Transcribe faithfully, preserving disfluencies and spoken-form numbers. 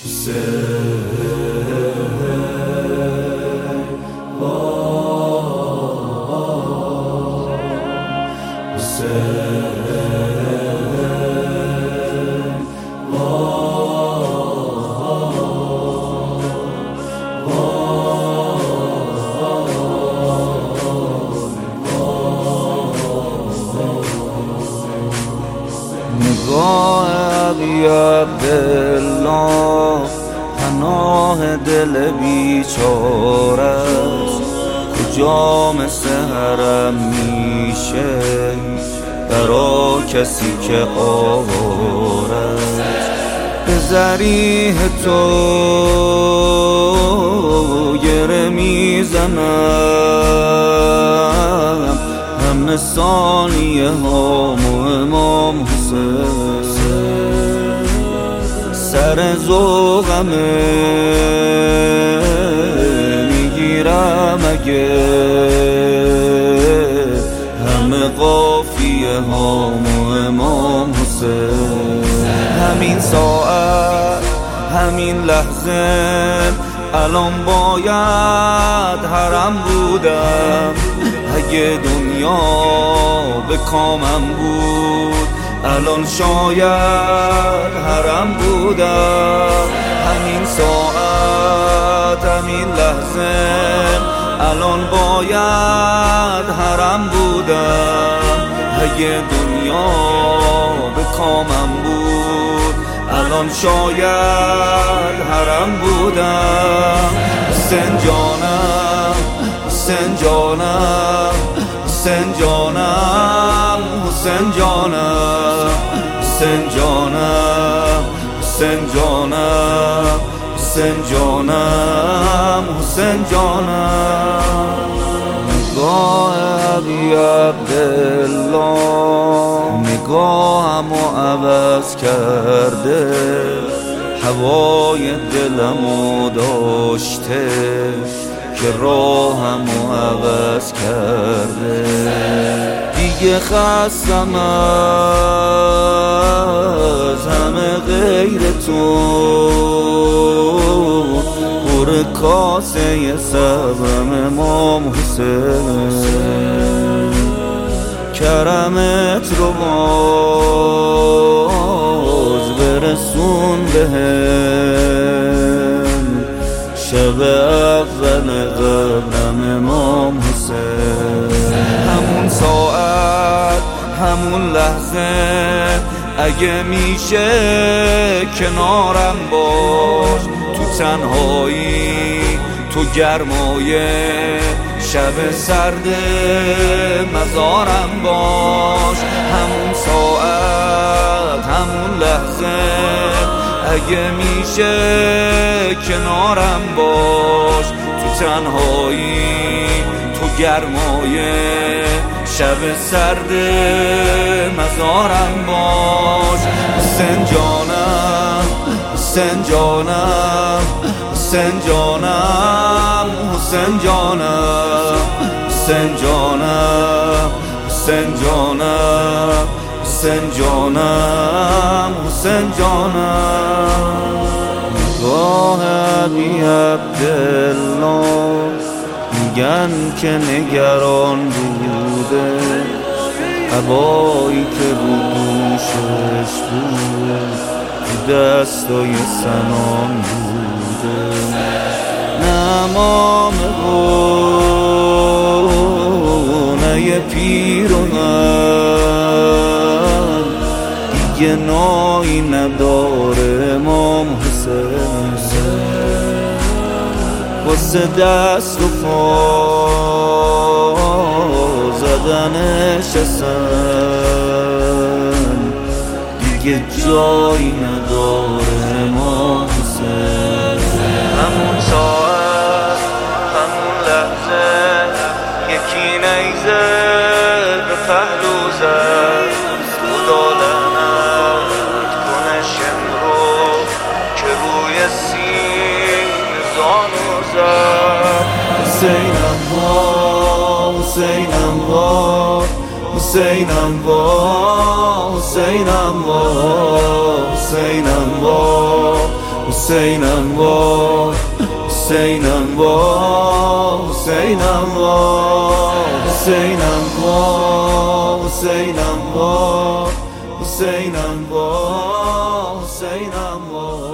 نگاه علی عبدالله پناه دل بیچاره است، کجا مثل حرم میشه برا کسی که آواره است. به ضریح تو گره میزنم همه ثانیه ها امام حسین، سر ذوقمه میگیرم اگه همه قافیه ها امام حسین. همین ساعت همین لحظه الان باید حرم بودم، اگه دنیا به کامم بود الان شاید حرم بودم. همین ساعت همین لحظه الان باید حرم بودم، اگه دنیا به کامم بود الان شاید حرم بودم. حسین جانم حسین جانم حسین جانم حسین جانم حسین جانم حسین جانم حسین جانم حسین جانم. نگاه علی عبدالله نگاهمو عوض کرده، هوای دلمو داشته که راهمو عوض کرده. دیگه خستم از همه غیر تو، پر کاسه صبرم امام حسین، کرمت رو باز برسون بهم، شب اول قبرم امام حسین. همون ساعت همون لحظه اگه میشه کنارم باش، تو تنهایی تو گرمای شب سرد مزارم باش. همون ساعت همون لحظه اگه میشه کنارم باش، تو تنهایی تو گرمای شب سرد مزارم باش. حسین جانم حسین جانم حسین جانم حسین جانم حسین جانم حسین جانم حسین جانم حسین جانم. نگاه علی عبدالله میگن که نگران بوده، عبایی که رو دوشش بود تو دستای سنان بوده. نه امام بود نه یه پیرهن، دیگه نایی نداره امام حسین، واسه دست و پا زدنش اصلا دیگه جایی نداره امام حسین. همون ساعت همون لحظه یکی نیزه به پهلو زد، خدا لعنت کنه شم رو که روی سین زانو زد. حسینم با حسینم با حسینم با حسینم با حسینم با حسینم وای حسینم وای حسینم وای حسینم وای حسینم وای حسینم وای حسینم وای